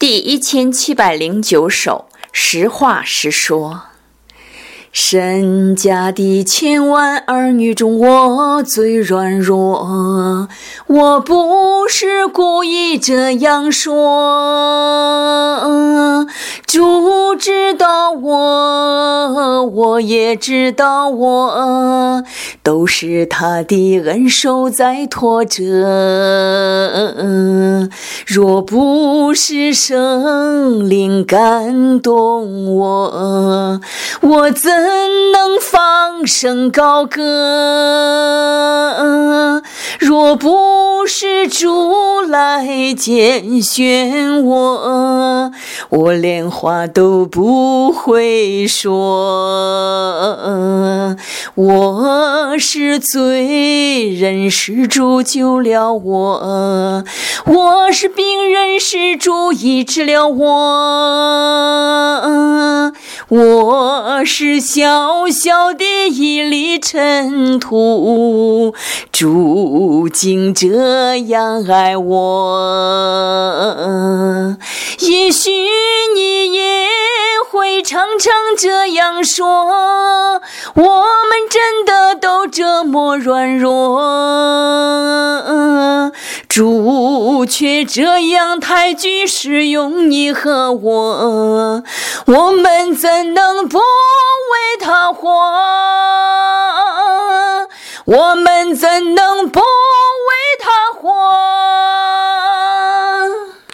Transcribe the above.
第1709首实话实说。身家的千万儿女中，我最软弱，我不是故意这样说。主知道我，我也知道我，都是他的恩手在托着。若不是圣灵感动我，我怎能放声高歌？若不是主来拣选我，我连话都不会说。我是罪人，是主救了我，我是病人，是主医治了我，我是小小的一粒尘土，主竟这样爱我。也许你也会常常这样说，我们真的都这么软弱，主却这样抬举使用你和我，我们怎能不为他活？